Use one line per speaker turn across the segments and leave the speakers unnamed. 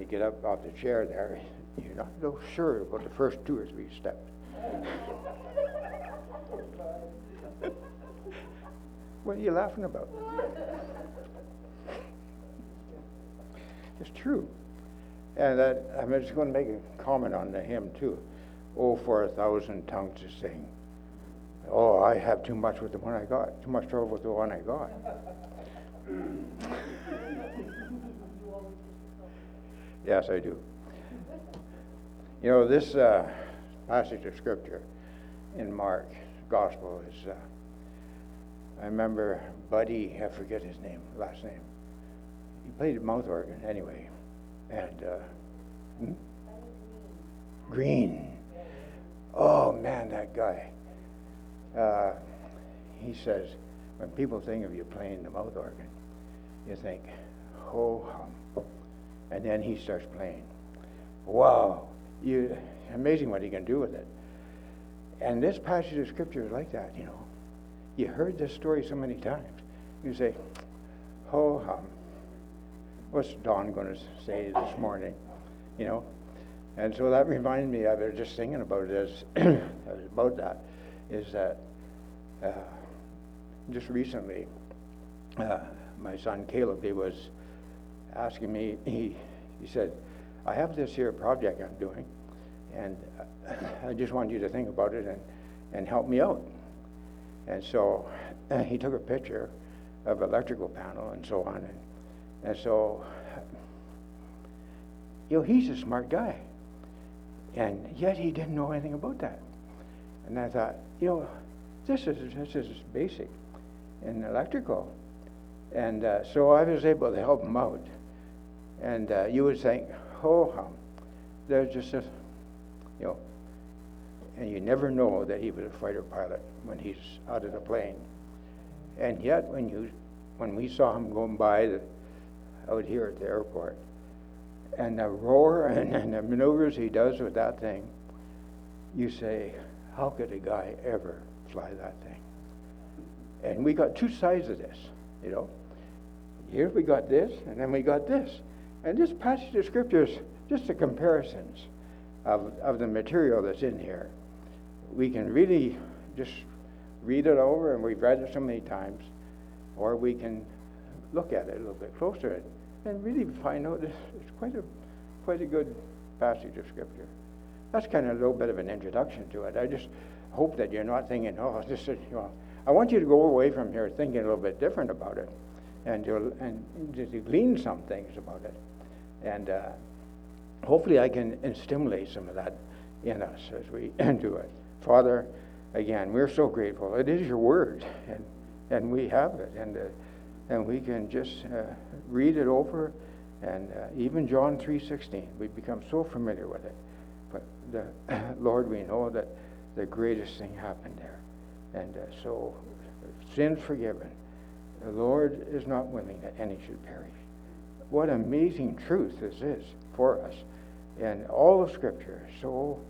get up off the chair there, you're not so sure about the first 2 or 3 steps. What are you laughing about? It's true. And I'm just going to make a comment on the hymn too. Oh, for 1,000 tongues to sing. Oh, I have too much with the one I got. Too much trouble with the one I got. Yes, I do. You know, this passage of Scripture in Mark Gospel is, I remember Buddy, I forget his last name. He played the mouth organ anyway. And Green. Oh man, that guy. He says, when people think of you playing the mouth organ, you think, ho hum. And then he starts playing. Wow, amazing what he can do with it. And this passage of Scripture is like that, you know. You heard this story so many times. You say, ho hum. What's Don going to say this morning? You know? And so that reminded me, I was just thinking about it about that, is that just recently, my son Caleb, he was asking me, he said, I have this here project I'm doing, and I just want you to think about it and help me out. And so he took a picture of electrical panel and so on, and so, you know, he's a smart guy, and yet he didn't know anything about that. And I thought, you know, this is basic in electrical. And so I was able to help him out. And you would think, oh, there's just a, you know, and you never know that he was a fighter pilot when he's out of the plane. And yet, when we saw him going by out here at the airport, and the roar and the maneuvers he does with that thing, you say, how could a guy ever fly that thing? And we got 2 sides of this, you know. Here we got this, and then we got this. And this passage of Scripture is just the comparisons of the material that's in here. We can really just read it over, and we've read it so many times, or we can look at it a little bit closer and really find out it's quite a good passage of Scripture. That's kind of a little bit of an introduction to it. I just hope that you're not thinking, oh, this is, you know, I want you to go away from here thinking a little bit different about it, and to glean some things about it. And hopefully I can stimulate some of that in us as we do it. Father, again, we're so grateful. It is your word, and we have it, and we can just read it over, and even John 3:16, we've become so familiar with it. But Lord, we know that the greatest thing happened there, and so sins forgiven. The Lord is not willing that any should perish. What amazing truth this is for us, and all of Scripture is so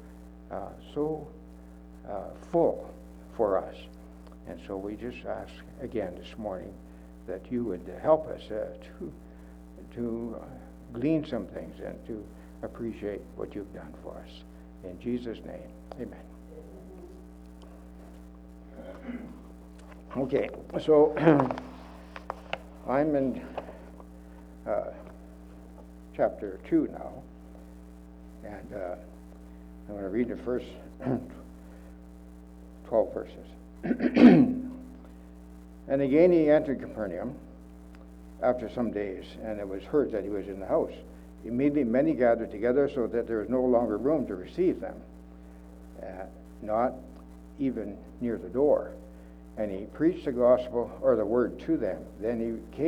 full for us. And so we just ask again this morning that you would help us to glean some things and to appreciate what you've done for us. In Jesus' name, amen. Okay, so I'm in chapter 2 now, and I'm going to read the first 12 verses. And again he entered Capernaum after some days, and it was heard that he was in the house. Immediately many gathered together, so that there was no longer room to receive them, not even near the door. And he preached the gospel, or the word, to them. Then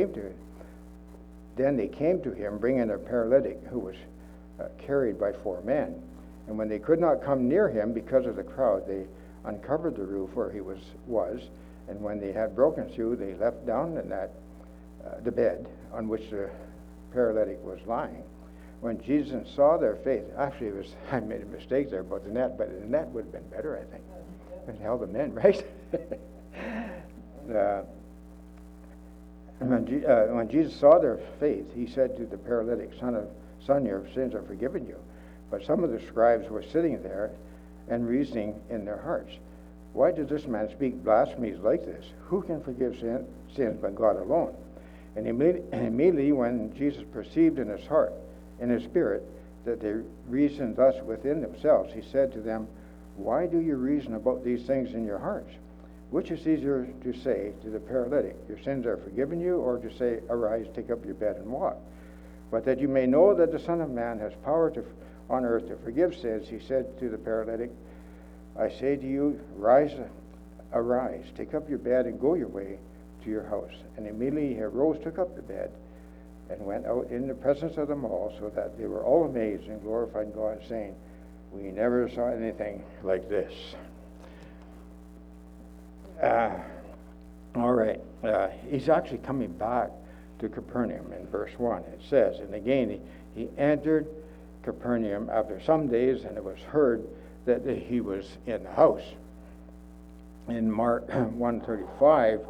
they came to him, bringing a paralytic who was carried by 4 men. And when they could not come near him because of the crowd, they uncovered the roof where he was. And when they had broken through, they left down in the bed on which the paralytic was lying. When Jesus saw their faith, actually I made a mistake there about the net, but the net would have been better, I think. It held them in, right? when Jesus saw their faith, he said to the paralytic, Son, your sins are forgiven you. But some of the scribes were sitting there and reasoning in their hearts, why does this man speak blasphemies like this? Who can forgive sins but God alone? And immediately when Jesus perceived in his heart, in his spirit, that they reasoned thus within themselves, he said to them, why do you reason about these things in your hearts? Which is easier to say to the paralytic, your sins are forgiven you, or to say, arise, take up your bed and walk? But that you may know that the Son of Man has power on earth to forgive sins, he said to the paralytic, I say to you, arise, take up your bed and go your way to your house. And immediately he arose, took up the bed, and went out in the presence of them all, so that they were all amazed and glorified God, saying, we never saw anything like this. All right. He's actually coming back to Capernaum in verse 1. It says, and again he entered Capernaum after some days, and it was heard that he was in the house. In Mark 1:35,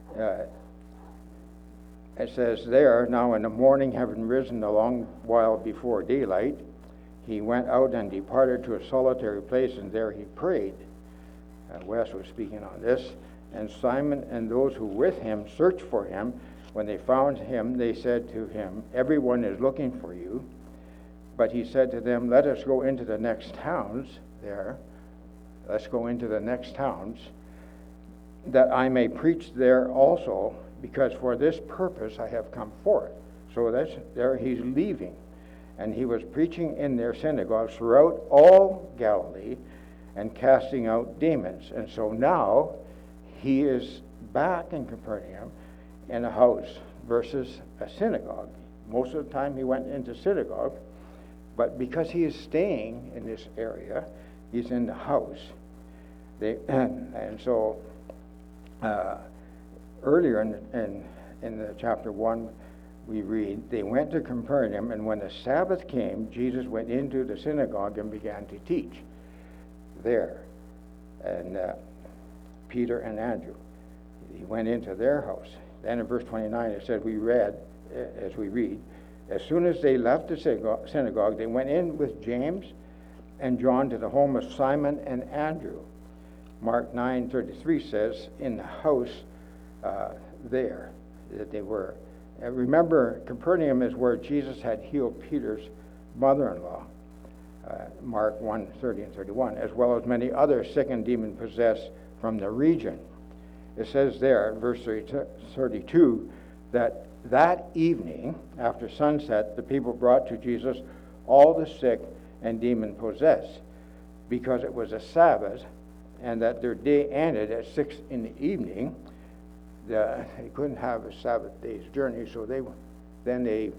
it says there, now in the morning, having risen a long while before daylight, he went out and departed to a solitary place, and there he prayed. Wes was speaking on this. And Simon and those who with him searched for him. When they found him, they said to him, everyone is looking for you. But he said to them, let us go into the next towns there. Let's go into the next towns, that I may preach there also, because for this purpose I have come forth. So that's there he's leaving. And he was preaching in their synagogues throughout all Galilee and casting out demons. And so now he is back in Capernaum in a house versus a synagogue. Most of the time he went into synagogue, but because he is staying in this area, he's in the house. And so earlier in the chapter 1, we read, they went to Capernaum, and when the Sabbath came, Jesus went into the synagogue and began to teach there. And Peter and Andrew, he went into their house. Then in verse 29, it said, as we read, as soon as they left the synagogue, they went in with James and John to the home of Simon and Andrew. Mark 9:33 says, in the house there that they were. And remember, Capernaum is where Jesus had healed Peter's mother-in-law, Mark 1:30 and 31, as well as many other sick and demon-possessed from the region. It says there, in verse 32, that evening, after sunset, the people brought to Jesus all the sick and demon-possessed, because it was a Sabbath, and that their day ended at 6 in the evening. They couldn't have a Sabbath day's journey, so then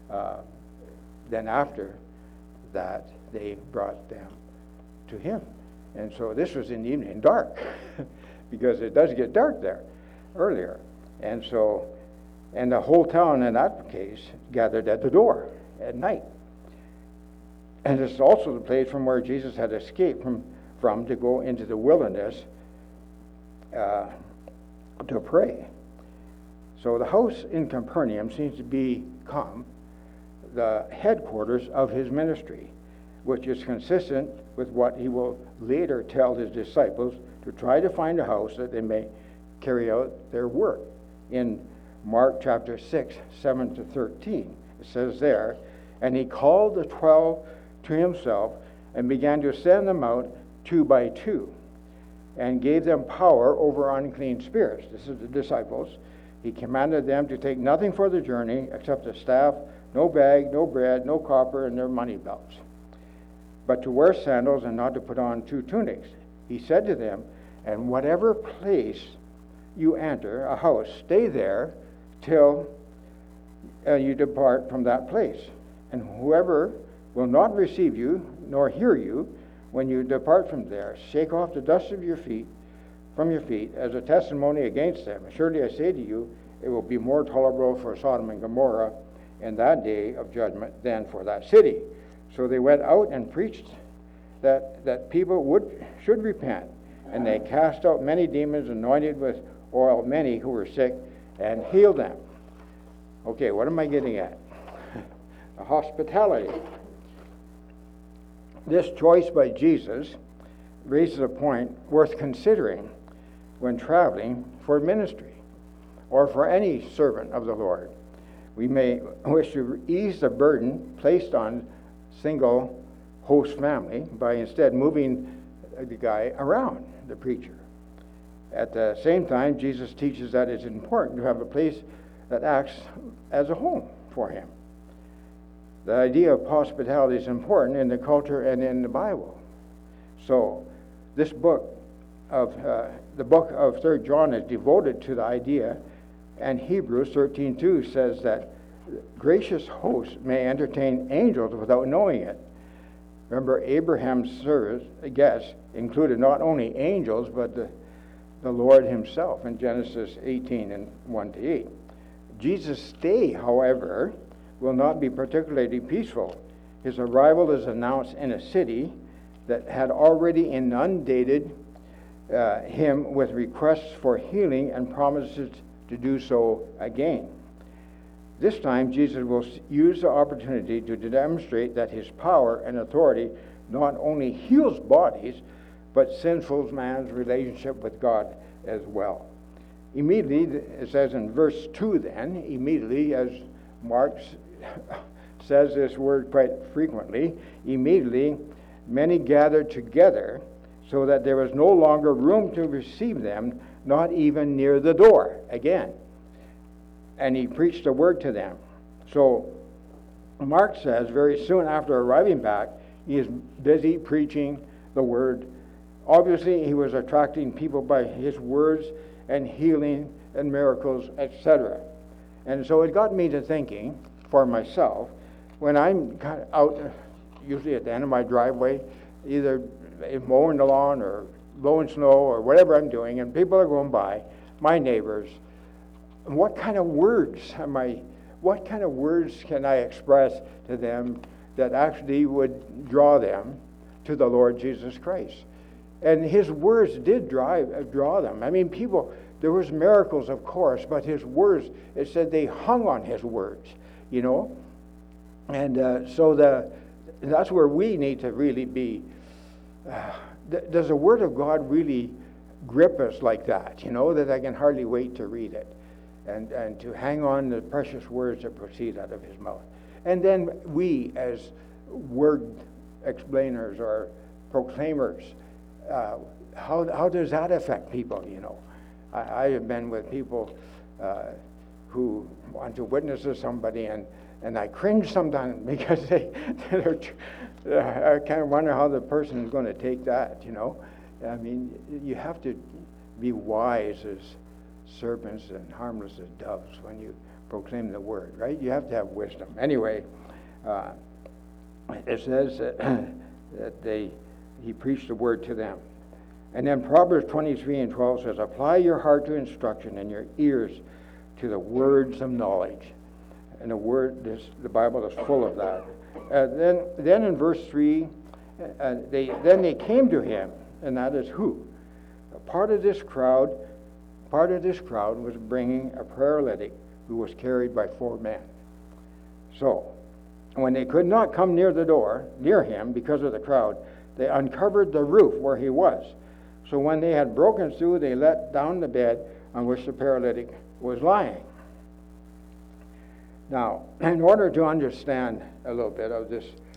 after that, they brought them to him. And so this was in the evening, dark, because it does get dark there earlier. And the whole town in that case gathered at the door at night. And it's also the place from where Jesus had escaped from to go into the wilderness to pray. So the house in Capernaum seems to become the headquarters of his ministry, which is consistent with what he will later tell his disciples to try to find a house that they may carry out their work. In Mark chapter 6, 7 to 13, it says there, and he called the 12 to himself and began to send them out 2 by 2, and gave them power over unclean spirits. This is the disciples. He commanded them to take nothing for the journey except a staff, no bag, no bread, no copper, and their money belts, but to wear sandals and not to put on 2 tunics. He said to them, and whatever place you enter, a house, stay there till you depart from that place. And whoever will not receive you, nor hear you, when you depart from there, shake off the dust of your feet from your feet as a testimony against them. Surely I say to you, it will be more tolerable for Sodom and Gomorrah in that day of judgment than for that city. So they went out and preached that people should repent, and they cast out many demons, anointed with oil many who were sick, and healed them. Okay, what am I getting at? Hospitality. This choice by Jesus raises a point worth considering when traveling for ministry or for any servant of the Lord. We may wish to ease the burden placed on single host family by instead moving the guy around, the preacher. At the same time, Jesus teaches that it's important to have a place that acts as a home for him. The idea of hospitality is important in the culture and in the Bible. So, this book of the book of 3 John is devoted to the idea, and Hebrews 13:2 says that gracious hosts may entertain angels without knowing it. Remember, Abraham's guests included not only angels, but the Lord himself in Genesis 18 and 1-8. Jesus' stay, however, will not be particularly peaceful. His arrival is announced in a city that had already inundated him with requests for healing and promises to do so again. This time, Jesus will use the opportunity to demonstrate that his power and authority not only heals bodies, but sinful man's relationship with God as well. Immediately, it says in verse 2 then, immediately, as Mark says this word quite frequently, immediately many gathered together so that there was no longer room to receive them, not even near the door. Again. And he preached a word to them. So Mark says very soon after arriving back, he is busy preaching the word. Obviously, he was attracting people by his words and healing and miracles, etc. And so it got me to thinking for myself, when I'm kind of out, usually at the end of my driveway, either mowing the lawn or blowing snow or whatever I'm doing, and people are going by, my neighbors, what kind of words can I express to them that actually would draw them to the Lord Jesus Christ? And his words did draw them. I mean, people, there was miracles, of course, but his words, it said they hung on his words, you know. And that's where we need to really be. Does the Word of God really grip us like that, you know, that I can hardly wait to read it and to hang on the precious words that proceed out of his mouth? And then we, as word explainers or proclaimers, how does that affect people, you know? I have been with people who want to witness to somebody, and I cringe sometimes because I kind of wonder how the person is going to take that, you know. I mean, you have to be wise as serpents and harmless as doves when you proclaim the word, right? You have to have wisdom. Anyway, it says that he preached the word to them. And then Proverbs 23:12 says, apply your heart to instruction and your ears to the words of knowledge. And the Bible is full of that. Then in verse 3, they came to him, and that is who? Part of this crowd was bringing a paralytic who was carried by 4 men. So, when they could not come near him because of the crowd, they uncovered the roof where he was. So when they had broken through, they let down the bed on which the paralytic was lying. Now, in order to understand a little bit of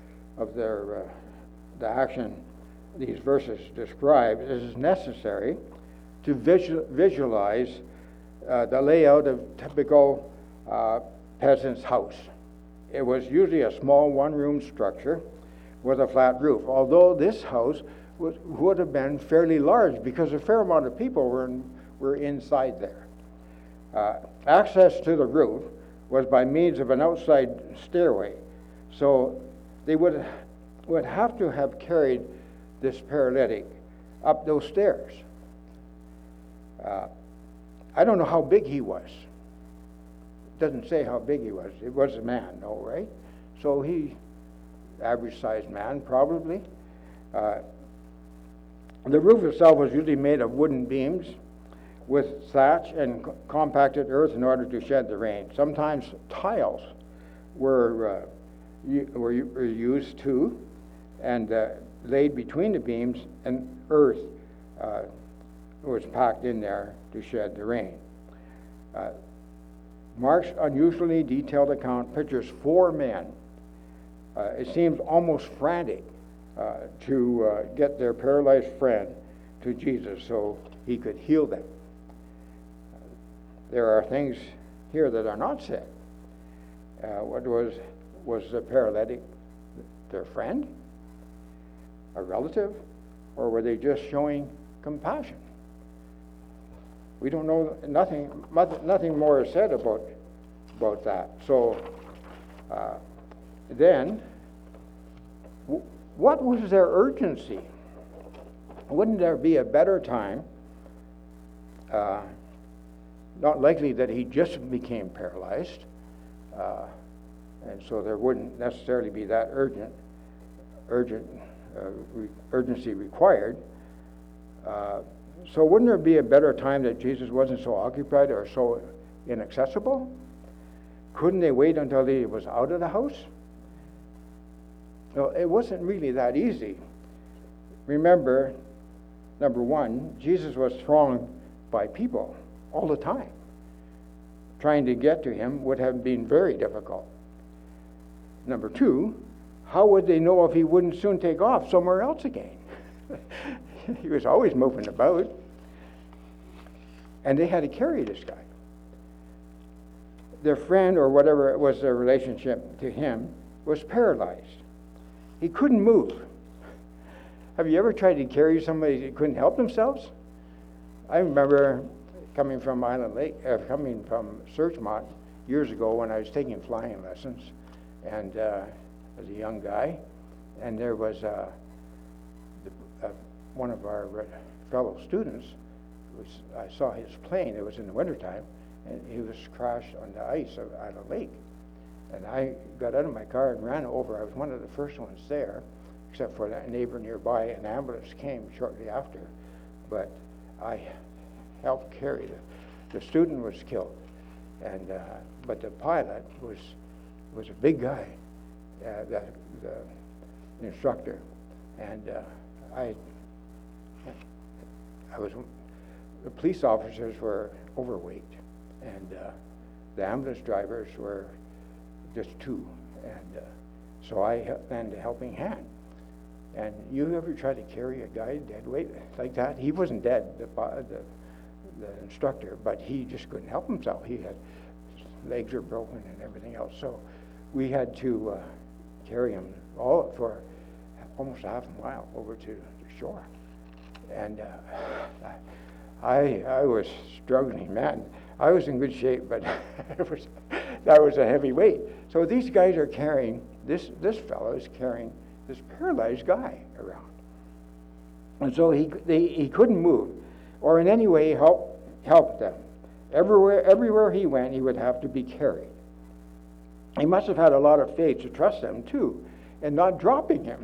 the action these verses describe, it is necessary to visualize the layout of typical peasant's house. It was usually a small one-room structure with a flat roof, although this house would have been fairly large because a fair amount of people were inside there. Access to the roof was by means of an outside stairway, so they would have to have carried this paralytic up those stairs. I don't know how big he was. It doesn't say how big he was. It was a man, though, right? So he, average-sized man, probably. The roof itself was usually made of wooden beams with thatch and compacted earth in order to shed the rain. Sometimes tiles were used too, and laid between the beams, and earth was packed in there to shed the rain. Mark's unusually detailed account pictures 4 men. It seems almost frantic to get their paralyzed friend to Jesus so he could heal them. There are things here that are not said. What was the paralytic their friend, a relative, or were they just showing compassion? We don't know. Nothing more is said about that. So then, what was their urgency? Wouldn't there be a better time? Not likely that he just became paralyzed, and so there wouldn't necessarily be that urgency required. So wouldn't there be a better time that Jesus wasn't so occupied or so inaccessible? Couldn't they wait until he was out of the house? Well, it wasn't really that easy. Remember, number one, Jesus was thronged by people all the time. Trying to get to him would have been very difficult. Number two, how would they know if he wouldn't soon take off somewhere else again? He was always moving about. And they had to carry this guy. Their friend, or whatever it was their relationship to him, was paralyzed. He couldn't move. Have you ever tried to carry somebody that couldn't help themselves? I remember coming from Island Lake, coming from Searchmont years ago when I was taking flying lessons, and as a young guy, and there was one of our fellow students. I saw his plane. It was in the wintertime, and he was crashed on the ice at a lake. And I got out of my car and ran over. I was one of the first ones there, except for a neighbor nearby. An ambulance came shortly after, but I helped carry it. The student was killed, and but the pilot was a big guy, the instructor, and the police officers were overweight, and the ambulance drivers were just 2, and so I lent a helping hand. And you ever try to carry a guy dead weight like that? He wasn't dead, the instructor, but he just couldn't help himself. His legs were broken and everything else. So we had to carry him all for almost half a mile over to the shore. And I was struggling, man. I was in good shape, but that was a heavy weight. So these guys are carrying, this fellow is carrying this paralyzed guy around. And so he couldn't move or in any way help them. Everywhere he went, he would have to be carried. He must have had a lot of faith to trust them too, and not dropping him.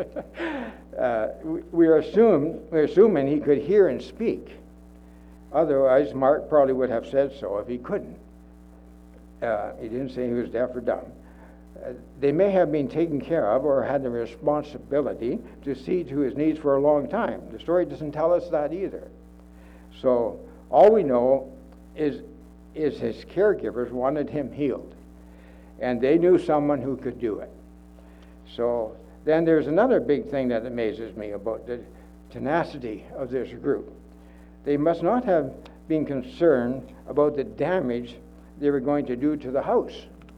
We're assuming he could hear and speak. Otherwise, Mark probably would have said so if he couldn't. He didn't say he was deaf or dumb. They may have been taken care of or had the responsibility to see to his needs for a long time. The story doesn't tell us that either. So all we know is his caregivers wanted him healed, and they knew someone who could do it. So then there's another big thing that amazes me about the tenacity of this group. They must not have been concerned about the damage they were going to do to the house.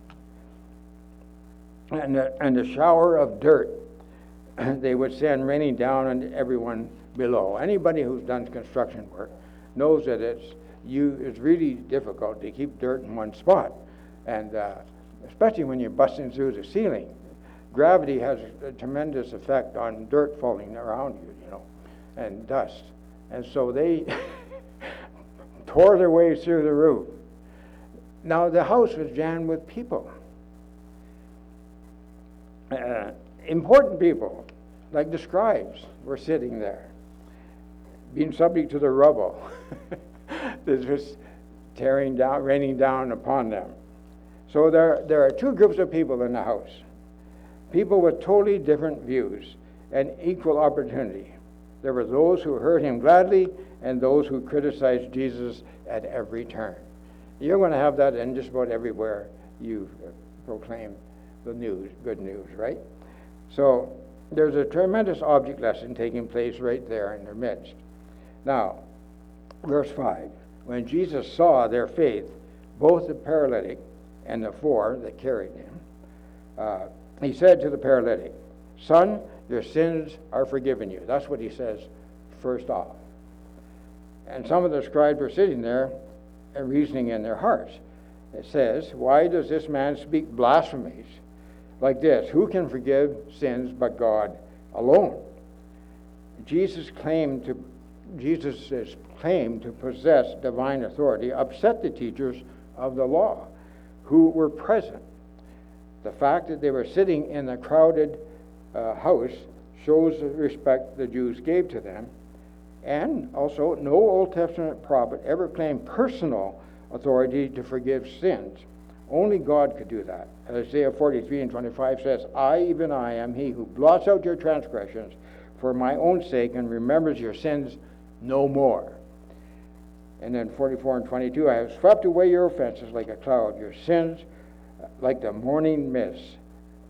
And the shower of dirt they would send raining down on everyone below. Anybody who's done construction work knows that it's really difficult to keep dirt in one spot, and especially when you're busting through the ceiling. Gravity has a tremendous effect on dirt falling around you, and dust. And so they tore their way through the roof. Now the house was jammed with people. Important people, like the scribes, were sitting there, being subject to the rubble. This was raining down upon them. So there are two groups of people in the house. People with totally different views and equal opportunity. There were those who heard him gladly and those who criticized Jesus at every turn. You're going to have that in just about everywhere you proclaim the news, good news, right? So there's a tremendous object lesson taking place right there in their midst. Now, verse 5, when Jesus saw their faith, both the paralytic and the four that carried him, he said to the paralytic, "Son, your sins are forgiven you." That's what he says first off. And some of the scribes were sitting there and reasoning in their hearts. It says, "Why does this man speak blasphemies like this? Who can forgive sins but God alone?" Jesus' claim to possess divine authority upset the teachers of the law who were present. The fact that they were sitting in a crowded house shows the respect the Jews gave to them. And also, no Old Testament prophet ever claimed personal authority to forgive sins. Only God could do that. Isaiah 43:25 says, "I, even I, am he who blots out your transgressions for my own sake and remembers your sins no more." And then 44:22, "I have swept away your offenses like a cloud, your sins like the morning mist."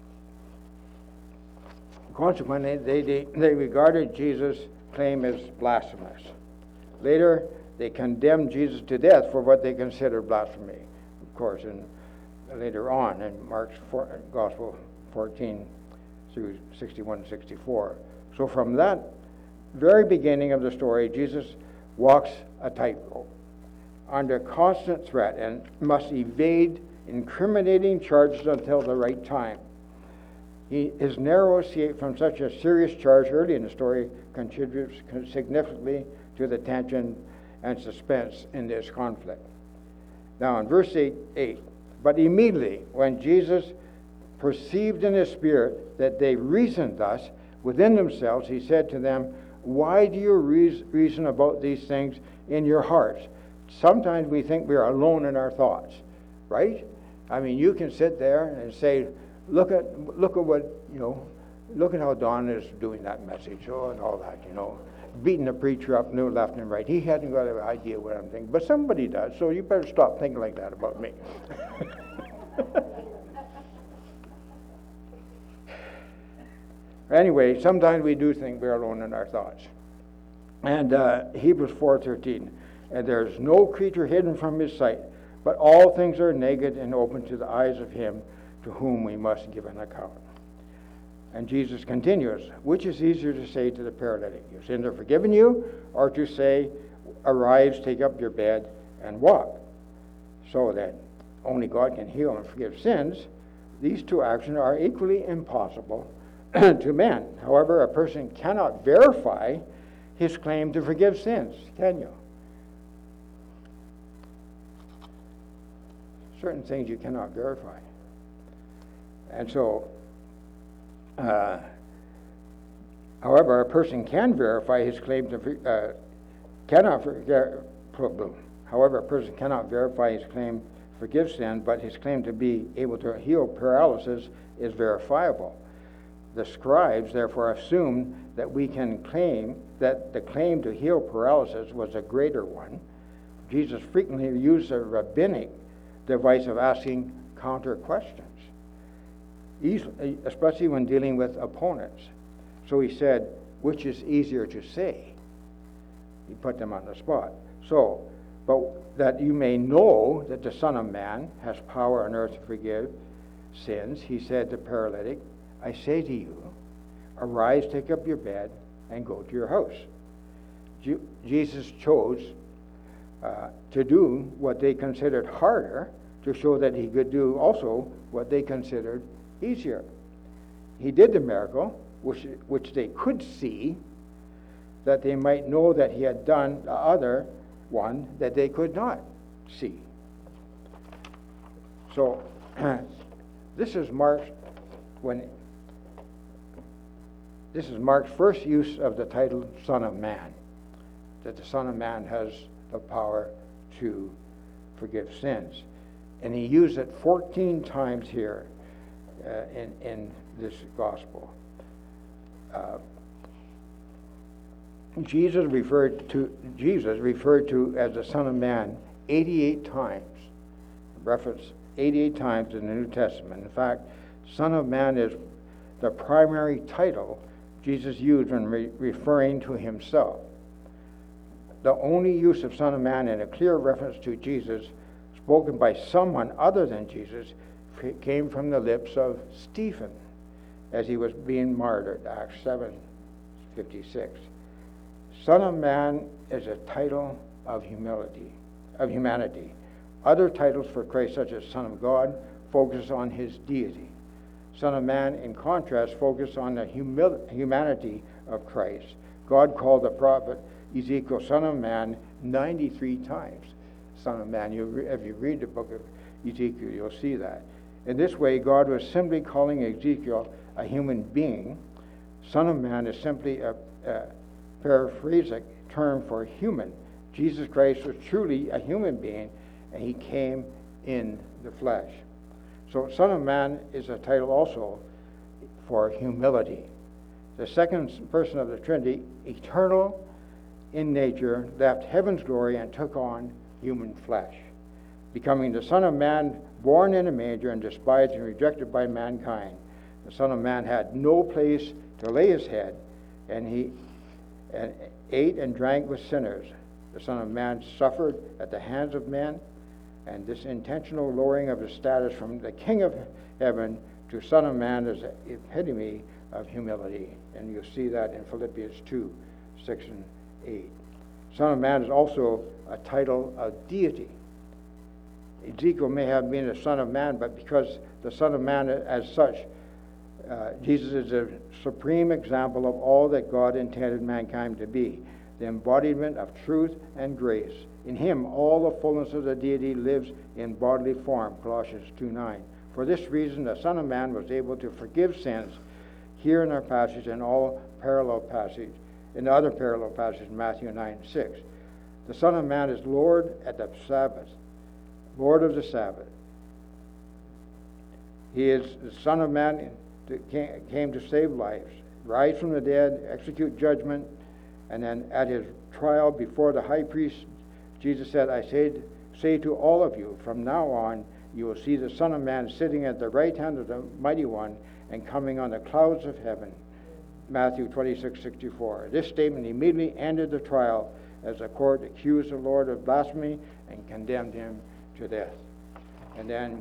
Consequently, they regarded Jesus' claim as blasphemous. Later, they condemned Jesus to death for what they considered blasphemy. Of course, later on in Mark's Gospel 14 through 61 and 64. So from that very beginning of the story, Jesus walks a tightrope under constant threat and must evade incriminating charges until the right time. His narrow escape from such a serious charge early in the story contributes significantly to the tension and suspense in this conflict. Now in verse 8, "But immediately when Jesus perceived in his spirit that they reasoned thus within themselves, he said to them, 'Why do you reason about these things in your hearts?'" Sometimes we think we are alone in our thoughts, right? I mean, you can sit there and say, look at what, look at how Don is doing that message, and all that, beating the preacher up left and right. He hasn't got an idea what I'm thinking, but somebody does, so you better stop thinking like that about me. Anyway, sometimes we do think we're alone in our thoughts. And Hebrews 4:13, "And there is no creature hidden from his sight, but all things are naked and open to the eyes of him to whom we must give an account." And Jesus continues, "Which is easier to say to the paralytic, 'Your sins are forgiven you,' or to say, 'Arise, take up your bed, and walk'?" So that only God can heal and forgive sins. These two actions are equally impossible to men. However, a person cannot verify his claim to forgive sins, can you? Certain things you cannot verify. And so, however, a person can verify his claim to However, a person cannot verify his claim to forgive sin, but his claim to be able to heal paralysis is verifiable. The scribes therefore assumed that we can claim that the claim to heal paralysis was a greater one. Jesus frequently used a rabbinic device of asking counter questions, especially when dealing with opponents. So he said, "Which is easier to say?" He put them on the spot. "So, but that you may know that the Son of Man has power on earth to forgive sins," he said to the paralytic, "I say to you, arise, take up your bed, and go to your house." Jesus chose to do what they considered harder to show that he could do also what they considered easier. He did the miracle, which they could see, that they might know that he had done the other one that they could not see. So this is Mark's first use of the title Son of Man, that the Son of Man has the power to forgive sins. And he used it 14 times here in this gospel. Jesus referred to as the Son of Man 88 times, referenced 88 times in the New Testament. In fact, Son of Man is the primary title Jesus used when referring to himself. The only use of Son of Man in a clear reference to Jesus, spoken by someone other than Jesus, came from the lips of Stephen as he was being martyred, Acts 7:56. Son of Man is a title of humanity. Other titles for Christ, such as Son of God, focus on his deity. Son of Man, in contrast, focus on the humanity of Christ. God called the prophet Ezekiel Son of Man 93 times. Son of Man. If you read the book of Ezekiel, you'll see that. In this way, God was simply calling Ezekiel a human being. Son of Man is simply a paraphrastic term for human. Jesus Christ was truly a human being, and he came in the flesh. So Son of Man is a title also for humility. The second person of the Trinity, eternal in nature, left heaven's glory and took on human flesh, becoming the Son of Man, born in a manger and despised and rejected by mankind. The Son of Man had no place to lay his head, and he ate and drank with sinners. The Son of Man suffered at the hands of men, and this intentional lowering of his status from the King of Heaven to Son of Man is the epitome of humility. And you'll see that in Philippians 2:6 and 8. Son of Man is also a title of deity. Ezekiel may have been a Son of Man, but because the Son of Man as such, Jesus is a supreme example of all that God intended mankind to be, the embodiment of truth and grace. In him, all the fullness of the deity lives in bodily form, Colossians 2:9. For this reason, the Son of Man was able to forgive sins here in our passage and all parallel passage, in the other parallel passage, Matthew 9:6. The Son of Man is Lord at the Sabbath, Lord of the Sabbath. He is the Son of Man that came to save lives, rise from the dead, execute judgment, and then at his trial before the high priest, Jesus said, I say to all of you, from now on, you will see the Son of Man sitting at the right hand of the Mighty One and coming on the clouds of heaven. Matthew 26:64. This statement immediately ended the trial as the court accused the Lord of blasphemy and condemned him to death. And then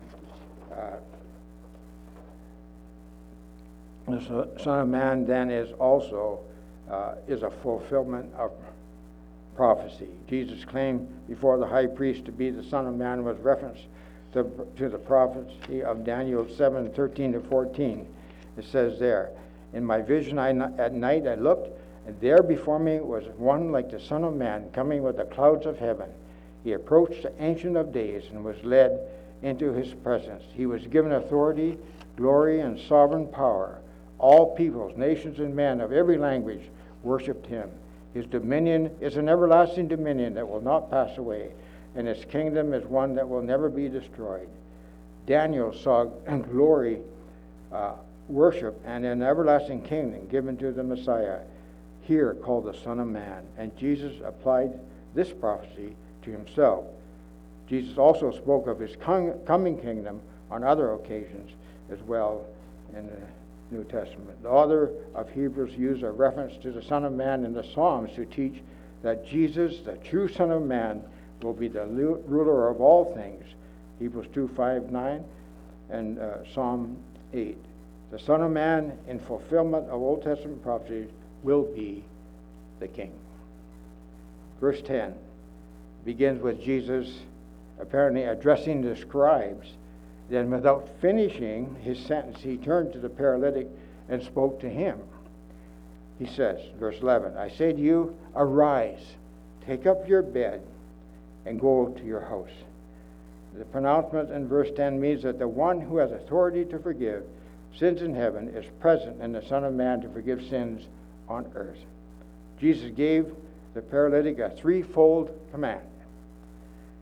the Son of Man then is also is a fulfillment of prophecy. Jesus' claim before the high priest to be the Son of Man was reference to the prophecy of Daniel 7:13-14. It says there, in my vision at night I looked, and there before me was one like the Son of Man coming with the clouds of heaven. He approached the Ancient of Days and was led into his presence. He was given authority, glory, and sovereign power. All peoples, nations, and men of every language worshipped him. His dominion is an everlasting dominion that will not pass away, and his kingdom is one that will never be destroyed. Daniel saw glory, worship, and an everlasting kingdom given to the Messiah, here called the Son of Man. And Jesus applied this prophecy to himself. Jesus also spoke of his coming kingdom on other occasions as well in the New Testament. The author of Hebrews used a reference to the Son of Man in the Psalms to teach that Jesus, the true Son of Man, will be the ruler of all things. Hebrews 2:5-9 and Psalm 8. The Son of Man, in fulfillment of Old Testament prophecies, will be the King. Verse 10 begins with Jesus apparently addressing the scribes. Then, without finishing his sentence, he turned to the paralytic and spoke to him. He says, verse 11, I say to you, arise, take up your bed, and go to your house. The pronouncement in verse 10 means that the one who has authority to forgive sins in heaven is present in the Son of Man to forgive sins on earth. Jesus gave the paralytic a threefold command.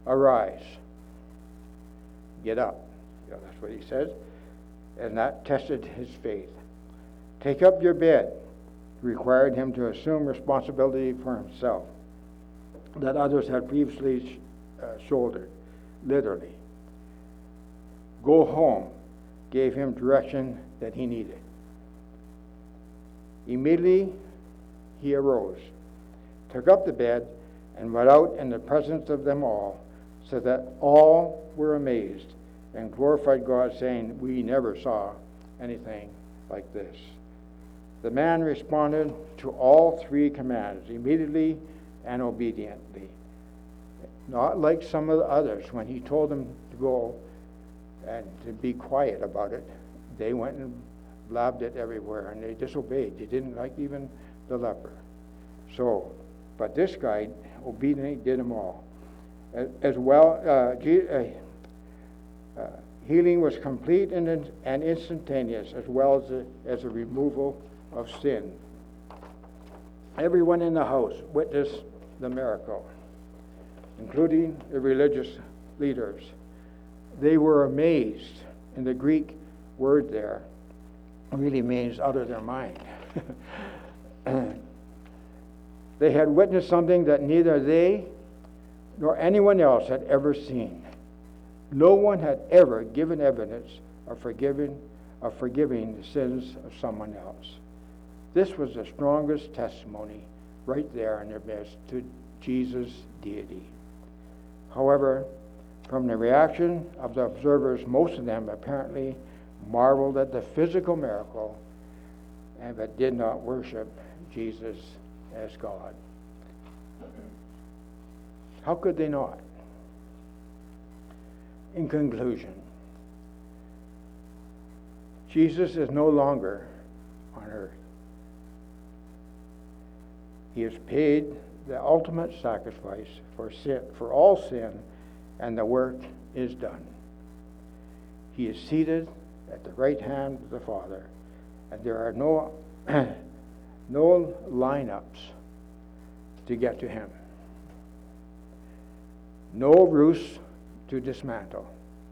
Arise. Get up. That's what he says. And that tested his faith. Take up your bed. Required him to assume responsibility for himself that others had previously shouldered, literally. Go home. Gave him direction that he needed. Immediately he arose, took up the bed, and went out in the presence of them all, so that all were amazed and glorified God, saying, We never saw anything like this. The man responded to all three commands immediately and obediently. Not like some of the others. When he told them to go and to be quiet about it, they went and blabbed it everywhere, and they disobeyed. They didn't like even the leper. So, but this guy obediently did them all. As well, healing was complete and instantaneous, as well as the removal of sin. Everyone in the house witnessed the miracle, including the religious leaders. They were amazed, and the Greek word there really means out of their mind. They had witnessed something that neither they nor anyone else had ever seen. No one had ever given evidence of forgiving the sins of someone else. This was the strongest testimony right there in their midst to Jesus' deity. However, from the reaction of the observers, most of them apparently marveled at the physical miracle but did not worship Jesus as God. How could they not? In conclusion, Jesus is no longer on earth. He has paid the ultimate sacrifice for sin, for all sin, and the work is done. He is seated at the right hand of the Father, and there are no lineups to get to him. No ruse to dismantle.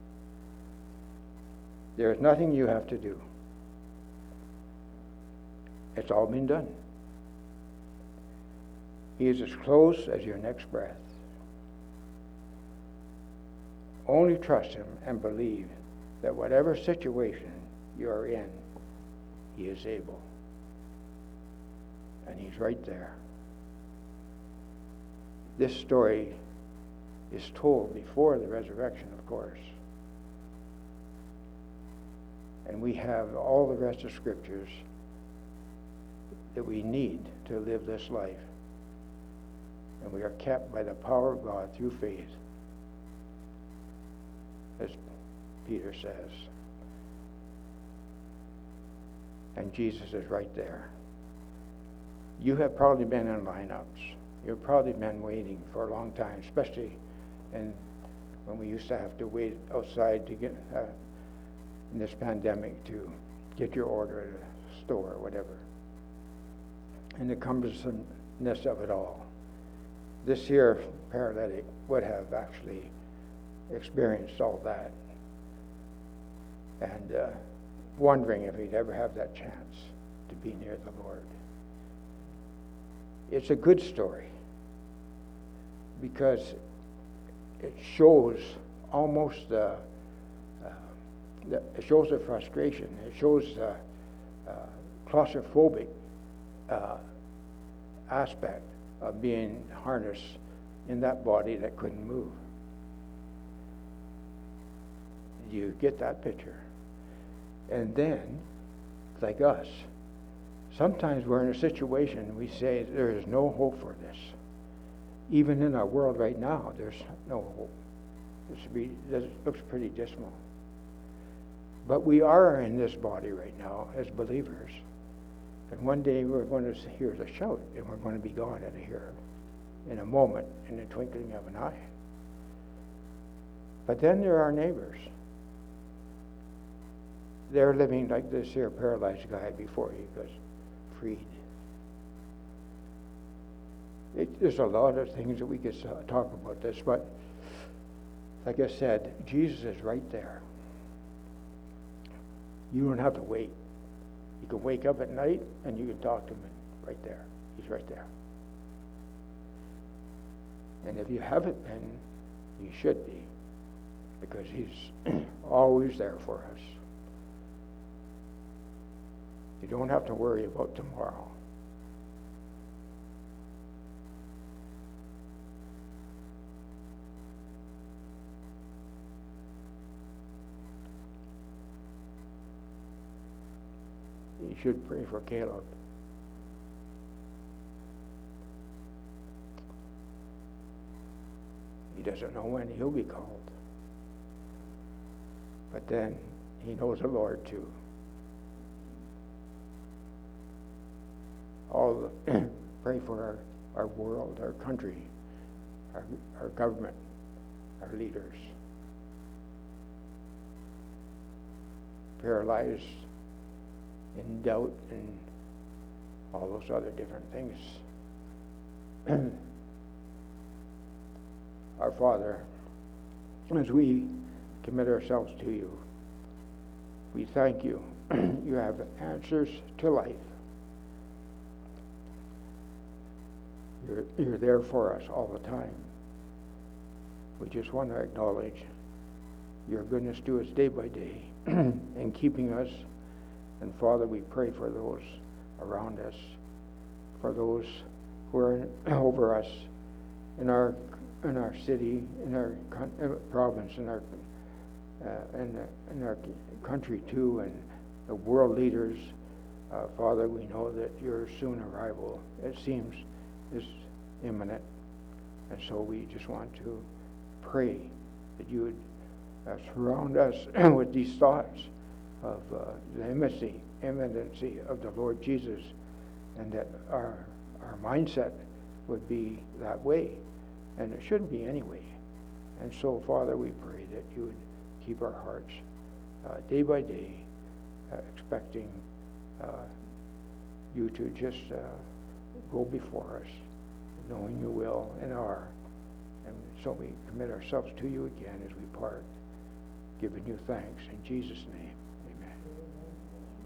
There is nothing you have to do. It's all been done. He is as close as your next breath. Only trust him and believe that whatever situation you are in, he is able. And he's right there. This story is told before the resurrection, of course. And we have all the rest of scriptures that we need to live this life. And we are kept by the power of God through faith, as Peter says. And Jesus is right there. You have probably been in lineups. You've probably been waiting for a long time, especially when we used to have to wait outside to get in this pandemic to get your order at a store or whatever. And the cumbersomeness of it all. This here paralytic would have actually experienced all that, and wondering if he'd ever have that chance to be near the Lord. It's a good story because it shows almost it shows the frustration. It shows the claustrophobic aspect of being harnessed in that body that couldn't move. You get that picture. And then, like us, sometimes we're in a situation we say there is no hope for this. Even in our world right now, there's no hope. This looks pretty dismal. But we are in this body right now as believers. And one day we're going to hear the shout, and we're going to be gone out of here in a moment, in the twinkling of an eye. But then there are neighbors. They're living like this here paralyzed guy before he was freed. There's a lot of things that we could talk about this, but like I said, Jesus is right there. You don't have to wait. You can wake up at night and you can talk to him right there. He's right there. And if you haven't been, you should be, because he's always there for us. You don't have to worry about tomorrow. You should pray for Caleb. He doesn't know when he'll be called. But then he knows the Lord too. Pray for our world, our country, our government, our leaders. Paralyzed in doubt and all those other different things. Our Father, as we commit ourselves to you, we thank you. You have answers to life. You're there for us all the time. We just want to acknowledge your goodness to us day by day and keeping us. And Father, we pray for those around us, for those who are over us in our city, in our province, in our country too, and the world leaders. Father, we know that your soon arrival, it seems, is imminent, and so we just want to pray that you would surround us with these thoughts of the imminency of the Lord Jesus, and that our mindset would be that way, and it should be anyway. And so, Father, we pray that you would keep our hearts day by day expecting you to just go before us, knowing you will and are. And so we commit ourselves to you again as we part, giving you thanks in Jesus' name.